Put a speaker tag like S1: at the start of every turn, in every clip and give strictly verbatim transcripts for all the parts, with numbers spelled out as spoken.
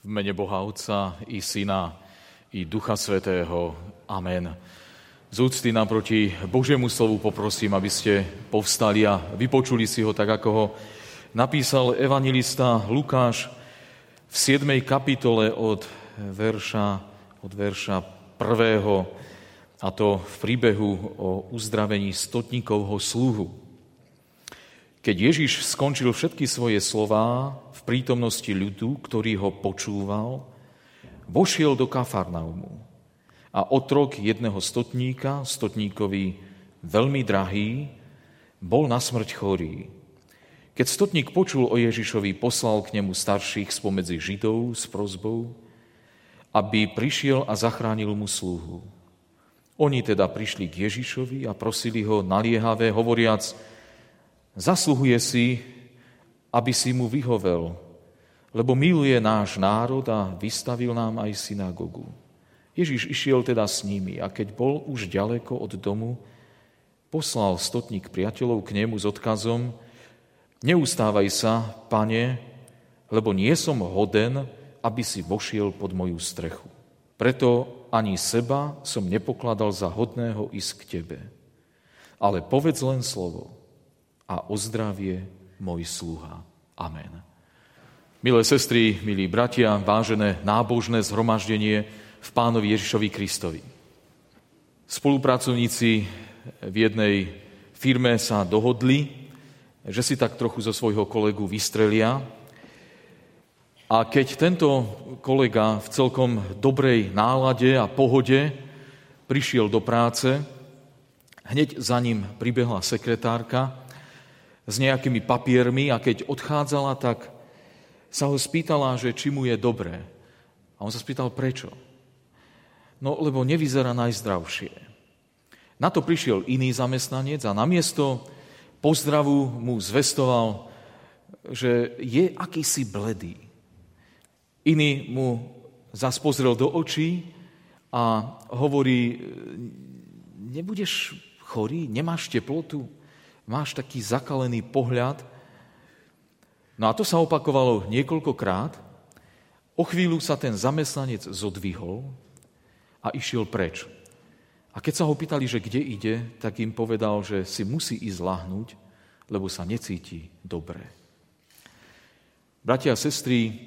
S1: V mene Boha Otca i Syna i Ducha Svätého. Amen. Z úcty naproti Božiemu slovu poprosím, aby ste povstali a vypočuli si ho tak, ako ho napísal evanjelista Lukáš v siedmej kapitole od verša, od verša prvého, a to v príbehu o uzdravení stotníkovho sluhu. Keď Ježiš skončil všetky svoje slová v prítomnosti ľudu, ktorý ho počúval, vošiel do Kafarnaumu a otrok jedného stotníka, stotníkovi veľmi drahý, bol na smrť chorý. Keď stotník počul o Ježišovi, poslal k nemu starších spomedzi Židov s prosbou, aby prišiel a zachránil mu sluhu. Oni teda prišli k Ježišovi a prosili ho naliehavé, hovoriac: zasluhuje si, aby si mu vyhovel, lebo miluje náš národ a vystavil nám aj synagogu. Ježiš išiel teda s nimi a keď bol už ďaleko od domu, poslal stotník priateľov k nemu s odkazom: neustávaj sa, pane, lebo nie som hoden, aby si vošiel pod moju strechu. Preto ani seba som nepokladal za hodného ísť k tebe. Ale povedz len slovo a ozdravie môj sluha. Amen. Milé sestry, milí bratia, vážené nábožné zhromaždenie v Pánovi Ježišovi Kristovi. Spolupracovníci v jednej firme sa dohodli, že si tak trochu zo svojho kolegu vystrelia. A keď tento kolega v celkom dobrej nálade a pohode prišiel do práce, hneď za ním pribehla sekretárka s nejakými papiermi a keď odchádzala, tak sa ho spýtala, že či mu je dobré. A on sa spýtal, prečo? No, lebo nevyzerá najzdravšie. Na to prišiel iný zamestnanec a namiesto pozdravu mu zvestoval, že je akýsi bledý. Iný mu zas pozrel do očí a hovorí: nebudeš chorý, nemáš teplotu? Máš taký zakalený pohľad. No a to sa opakovalo niekoľkokrát. O chvíľu sa ten zamestnanec zodvihol a išiel preč. A keď sa ho pýtali, že kde ide, tak im povedal, že si musí ísť ľahnúť, lebo sa necíti dobre. Bratia a sestry,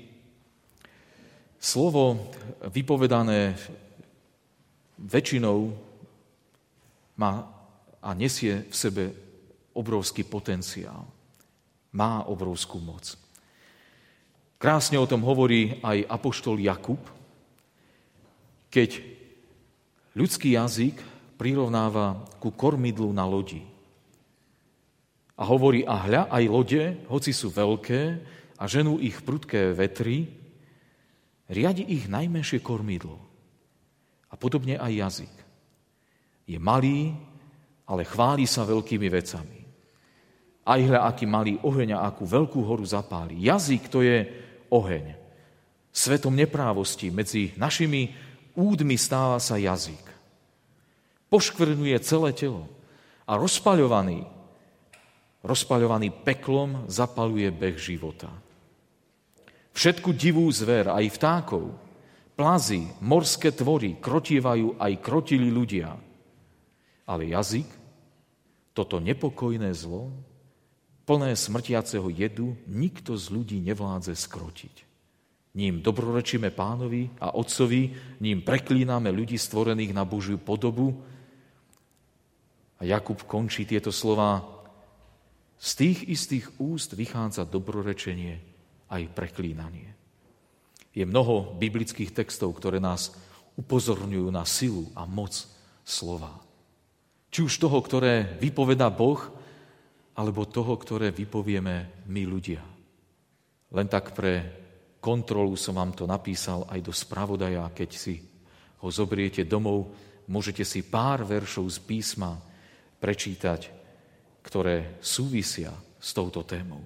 S1: slovo vypovedané väčšinou má a nesie v sebe obrovský potenciál. Má obrovskú moc. Krásne o tom hovorí aj apoštol Jakub, keď ľudský jazyk prirovnáva ku kormidlu na lodi. A hovorí: a hľa, aj lode, hoci sú veľké a ženú ich prudké vetry, riadi ich najmenšie kormidlo. A podobne aj jazyk. Je malý, ale chváli sa veľkými vecami. Aj hľa, aký malý oheň a akú veľkú horu zapáli. Jazyk to je oheň. Svetom neprávosti medzi našimi údmi stáva sa jazyk. Poškvrňuje celé telo a rozpaľovaný, rozpaľovaný peklom zapaluje beh života. Všetku divú zver, aj vtákov, plazy, morské tvory krotívajú aj krotili ľudia. Ale jazyk, toto nepokojné zlo, plné smrtiaceho jedu, nikto z ľudí nevládze skrotiť. Ním dobrorečíme Pánovi a Otcovi, ním preklíname ľudí stvorených na Božiu podobu. A Jakub končí tieto slová: z tých istých úst vychádza dobrorečenie aj preklínanie. Je mnoho biblických textov, ktoré nás upozorňujú na silu a moc slova. Či už toho, ktoré vypovedá Boh, alebo toho, ktoré vypovieme my ľudia. Len tak pre kontrolu som vám to napísal aj do spravodaja. Keď si ho zobriete domov, môžete si pár veršov z písma prečítať, ktoré súvisia s touto témou.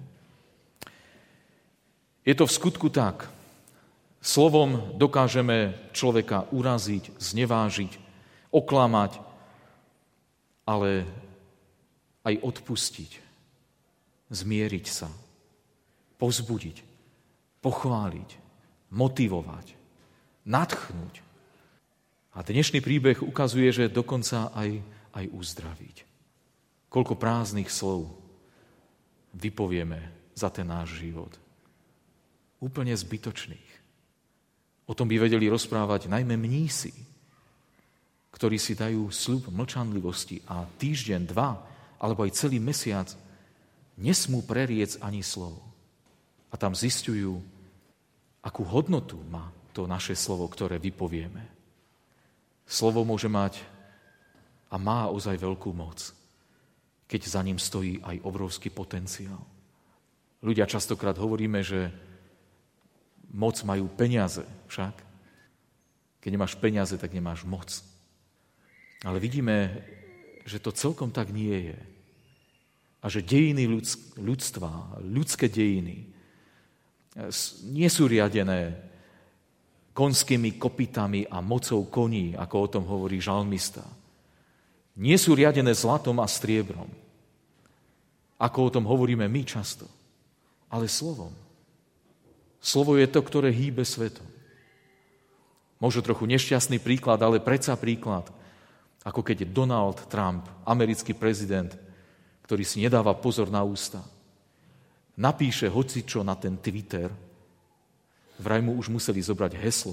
S1: Je to v skutku tak. Slovom dokážeme človeka uraziť, znevážiť, oklamať, ale aj odpustiť, zmieriť sa, povzbudiť, pochváliť, motivovať, nadchnúť. A dnešný príbeh ukazuje, že dokonca aj, aj uzdraviť. Koľko prázdnych slov vypovieme za ten náš život. Úplne zbytočných. O tom by vedeli rozprávať najmä mnísi, ktorí si dajú sľub mlčanlivosti a týždeň, dva, alebo aj celý mesiac nesmú preriec ani slovo. A tam zisťujú, akú hodnotu má to naše slovo, ktoré vypovieme. Slovo môže mať a má ozaj veľkú moc, keď za ním stojí aj obrovský potenciál. Ľudia častokrát hovoríme, že moc majú peniaze však. Keď nemáš peniaze, tak nemáš moc. Ale vidíme, že to celkom tak nie je. A že dejiny ľudstva, ľudské dejiny nie sú riadené konskými kopytami a mocou koní, ako o tom hovorí žalmista. Nie sú riadené zlatom a striebrom, ako o tom hovoríme my často, ale slovom. Slovo je to, ktoré hýbe svetom. Možno trochu nešťastný príklad, ale predsa príklad, ako keď Donald Trump, americký prezident, ktorý si nedáva pozor na ústa, napíše hocičo na ten Twitter, vraj mu už museli zobrať heslo,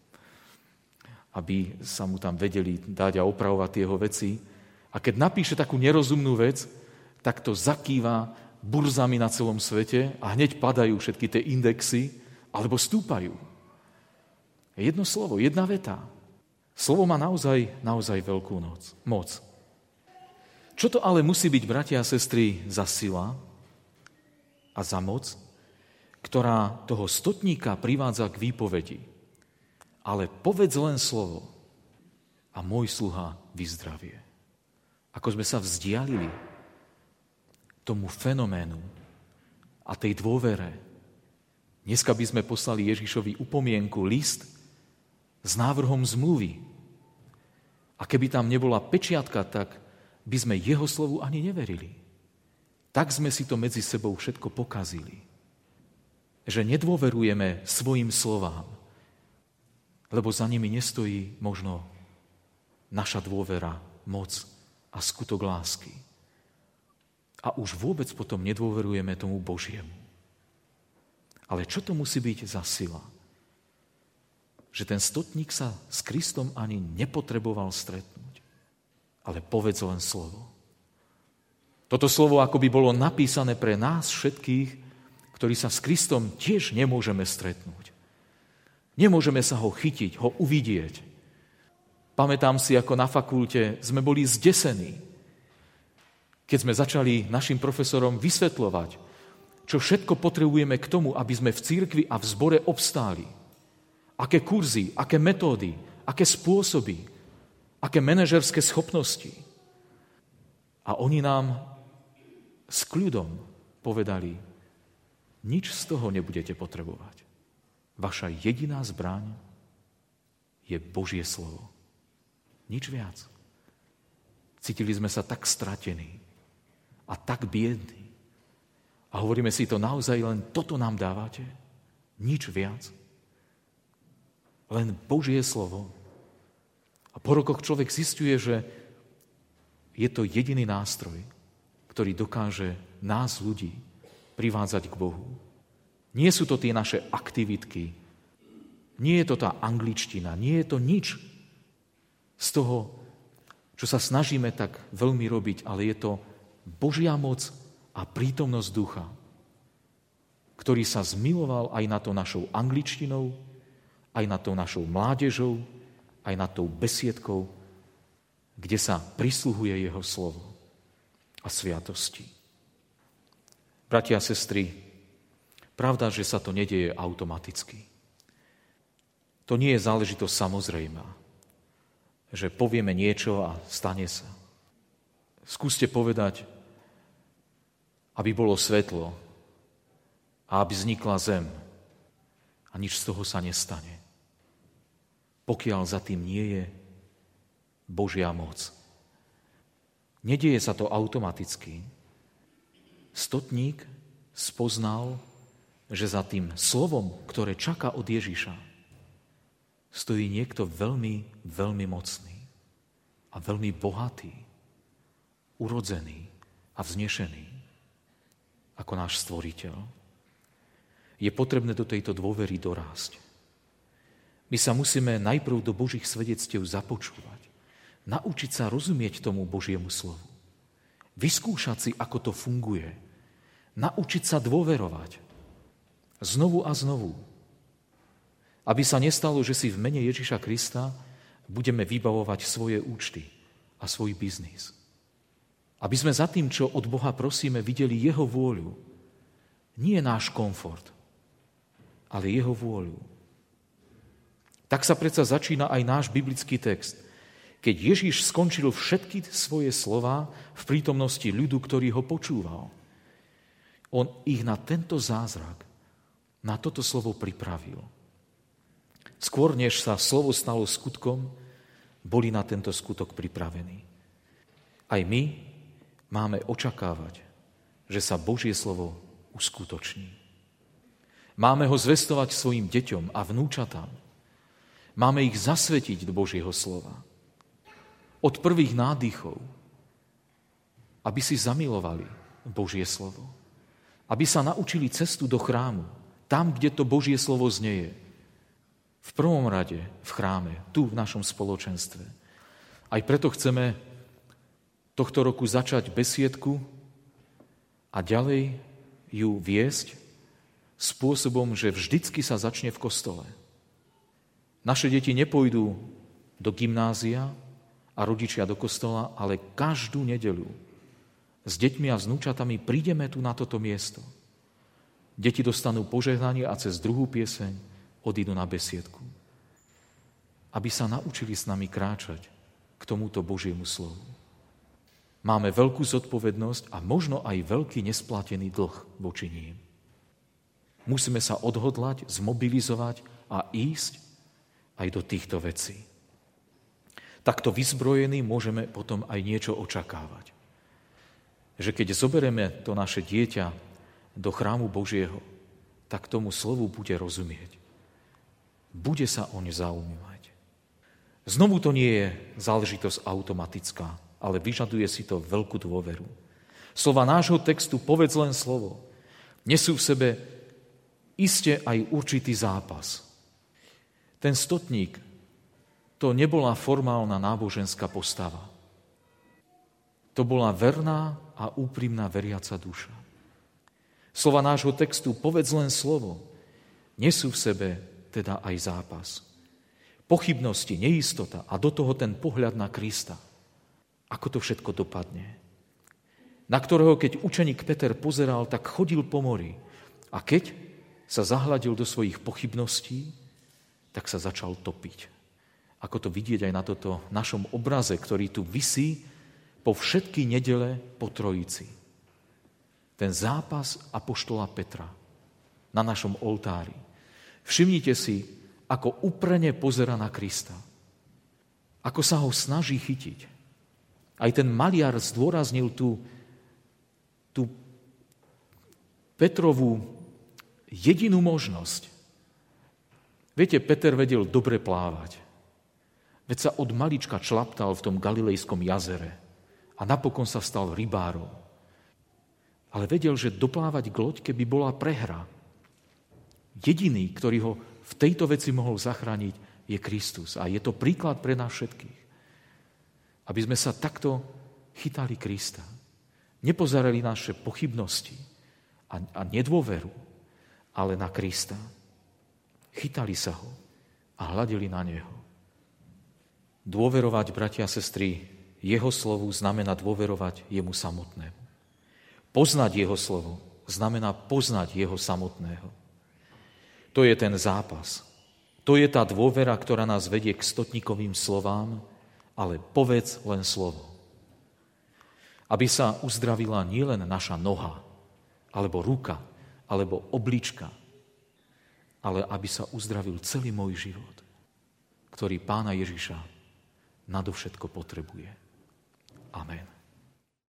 S1: aby sa mu tam vedeli dať a opravovať tie jeho veci. A keď napíše takú nerozumnú vec, tak to zakýva burzami na celom svete a hneď padajú všetky tie indexy, alebo stúpajú. Jedno slovo, jedna veta. Slovo má naozaj, naozaj veľkú noc, moc. Čo to ale musí byť, bratia a sestry, za sila a za moc, ktorá toho stotníka privádza k výpovedi? Ale povedz len slovo a môj sluha vyzdravie. Ako sme sa vzdialili tomu fenoménu a tej dôvere. Dneska by sme poslali Ježišovi upomienku, list s návrhom zmluvy. A keby tam nebola pečiatka, tak by sme jeho slovu ani neverili. Tak sme si to medzi sebou všetko pokazili. Že nedôverujeme svojim slovám, lebo za nimi nestojí možno naša dôvera, moc a skutok lásky. A už vôbec potom nedôverujeme tomu Božiemu. Ale čo to musí byť za sila? Že ten stotník sa s Kristom ani nepotreboval stretnúť, ale povedz len slovo. Toto slovo akoby bolo napísané pre nás všetkých, ktorí sa s Kristom tiež nemôžeme stretnúť. Nemôžeme sa ho chytiť, ho uvidieť. Pamätám si, ako na fakulte sme boli zdesení, keď sme začali našim profesorom vysvetľovať, čo všetko potrebujeme k tomu, aby sme v cirkvi a v zbore obstáli. Aké kurzy, aké metódy, aké spôsoby, aké manažerské schopnosti. A oni nám s kľudom povedali, nič z toho nebudete potrebovať. Vaša jediná zbraň je Božie slovo. Nič viac. Cítili sme sa tak stratení a tak biední. A hovoríme si to naozaj, len toto nám dávate? Nič viac? Len Božie slovo. A po rokoch človek zisťuje, že je to jediný nástroj, ktorý dokáže nás, ľudí, privádzať k Bohu. Nie sú to tie naše aktivitky, nie je to tá angličtina, nie je to nič z toho, čo sa snažíme tak veľmi robiť, ale je to Božia moc a prítomnosť ducha, ktorý sa zmiloval aj na to našou angličtinou, aj na tou našou mládežou, aj na tou besiedkou, kde sa prisluhuje jeho slovo a sviatosti. Bratia a sestry, pravda, že sa to nedieje automaticky. To nie je záležitosť samozrejmá, že povieme niečo a stane sa. Skúste povedať, aby bolo svetlo a aby vznikla zem a nič z toho sa nestane, pokiaľ za tým nie je Božia moc. Nedieje sa to automaticky. Stotník spoznal že za tým slovom, ktoré čaká od Ježiša, stojí niekto veľmi, veľmi mocný a veľmi bohatý, urodzený a vznešený ako náš stvoriteľ. Je potrebné do tejto dôvery dorásť. My sa musíme najprv do Božích svedectiev započúvať, naučiť sa rozumieť tomu Božiemu slovu, vyskúšať si, ako to funguje, naučiť sa dôverovať znovu a znovu, aby sa nestalo, že si v mene Ježiša Krista budeme vybavovať svoje účty a svoj biznis. Aby sme za tým, čo od Boha prosíme, videli jeho vôľu. Nie náš komfort, ale jeho vôľu. Tak sa predsa začína aj náš biblický text. Keď Ježiš skončil všetky svoje slová v prítomnosti ľudu, ktorý ho počúval, on ich na tento zázrak, na toto slovo pripravil. Skôr, než sa slovo stalo skutkom, boli na tento skutok pripravení. Aj my máme očakávať, že sa Božie slovo uskutoční. Máme ho zvestovať svojim deťom a vnúčatám. Máme ich zasvetiť do Božieho slova. Od prvých nádychov, aby si zamilovali Božie slovo. Aby sa naučili cestu do chrámu, tam, kde to Božie slovo znieje. V prvom rade v chráme, tu v našom spoločenstve. Aj preto chceme tohto roku začať besiedku a ďalej ju viesť spôsobom, že vždycky sa začne v kostole. Naše deti nepôjdu do gymnázia a rodičia do kostola, ale každú nedeľu s deťmi a vnúčatami prídeme tu na toto miesto. Deti dostanú požehnanie a cez druhú pieseň odídu na besiedku. Aby sa naučili s nami kráčať k tomuto Božiemu slovu. Máme veľkú zodpovednosť a možno aj veľký nesplatený dlh voči ním. Musíme sa odhodlať, zmobilizovať a ísť aj do týchto vecí. Takto vyzbrojení môžeme potom aj niečo očakávať. Že keď zoberieme to naše dieťa do chrámu Božieho, tak tomu slovu bude rozumieť. Bude sa oň zaujímať. Znovu to nie je záležitosť automatická, ale vyžaduje si to veľkú dôveru. Slova nášho textu Povedz len slovo nesú v sebe iste aj určitý zápas. Ten stotník, to nebola formálna náboženská postava. To bola verná a úprimná veriaca duša. Slova nášho textu Povedz len slovo nesú v sebe teda aj zápas. Pochybnosti, neistota a do toho ten pohľad na Krista. Ako to všetko dopadne? Na ktorého, keď učeník Peter pozeral, tak chodil po mori. A keď sa zahľadil do svojich pochybností, tak sa začal topiť. Ako to vidieť aj na toto našom obraze, ktorý tu visí po všetky nedele po Trojici. Ten zápas apoštola Petra na našom oltári. Všimnite si, ako úprene pozerá na Krista. Ako sa ho snaží chytiť. Aj ten maliar zdôraznil tú, tú Petrovú jedinú možnosť. Viete, Peter vedel dobre plávať. Veď sa od malička člaptal v tom Galilejskom jazere a napokon sa stal rybárom. Ale vedel, že doplávať k loďke by bola prehra. Jediný, ktorý ho v tejto veci mohol zachrániť, je Kristus. A je to príklad pre nás všetkých. Aby sme sa takto chytali Krista. Nepozerali naše pochybnosti a, a nedôveru, ale na Krista. Chytali sa ho a hľadeli na neho. Dôverovať, bratia a sestry, jeho slovu znamená dôverovať jemu samotnému. Poznať jeho slovo znamená poznať jeho samotného. To je ten zápas. To je tá dôvera, ktorá nás vedie k stotníkovým slovám, ale povedz len slovo. Aby sa uzdravila nielen naša noha, alebo ruka, alebo oblička, ale aby sa uzdravil celý môj život, ktorý Pána Ježiša nadovšetko potrebuje. Amen.